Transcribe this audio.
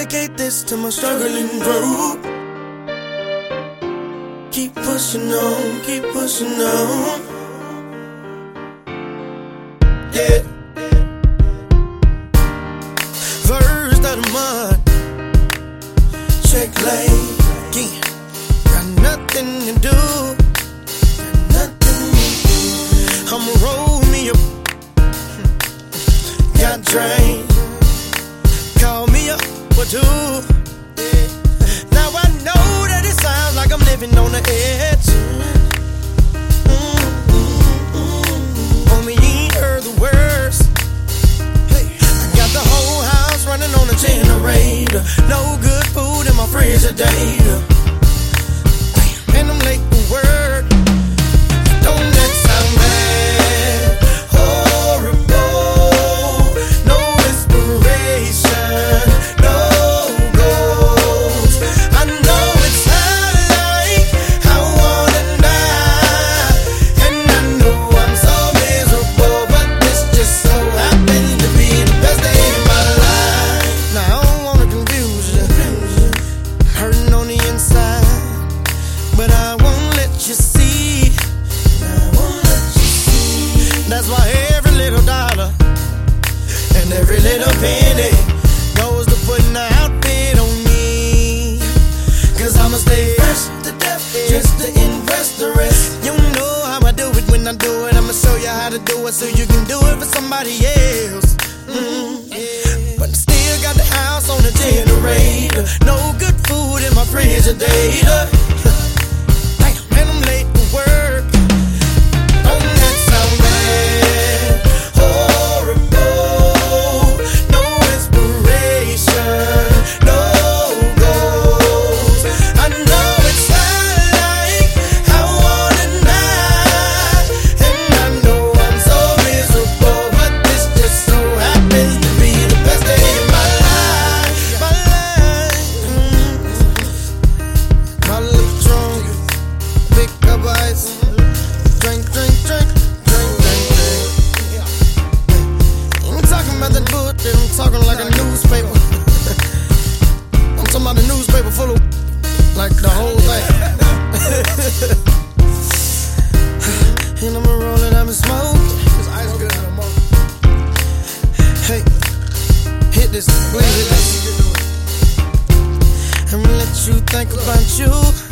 dedicate this to my struggling crew. Keep pushing on, keep pushing on. Yeah. First of the month, check lane again. Got nothing to do, got nothing to do. I'ma roll me up. Got drained. Call me up for two. Now I know that it sounds like I'm living on the edge. Homie, you ain't heard the worst. I got the whole house running on a generator. No good food in my refrigerator. And I'm late for work. Don't that sound bad? Horrible. No inspiration. No goals. I know it sounds like I wanna die. And I know I'm so miserable, but this just so happens to be the best day of my life. Now I don't wanna confuse you, hurting on the inside, but I won't let you see. That's why every little dollar and every little penny goes to putting an outfit on me. Cause I'ma stay fresh to death just to impress the rest. You know how I do it when I do it. I'ma show you how to do it so you can do it for somebody else. But I still got the house on the generator. No good food in my refrigerator. Damn, and I'm late for work. Don't that sound bad? Horrible. No inspiration. No goals. I know it sounds like I wanna die. And I know I'm so miserable, but this just so happens to be the best day of my life. My life. My little drunk. Big cup of ice. Drink, drink, drink, drink, drink, drink. I'm talking about that bullshit, I'm talking like a newspaper. I'm talking about the newspaper full of like the whole thing. And I'ma roll it up and smoke. This ice good in the moment. Hey, hit this, please hit this. I'ma let you think about you.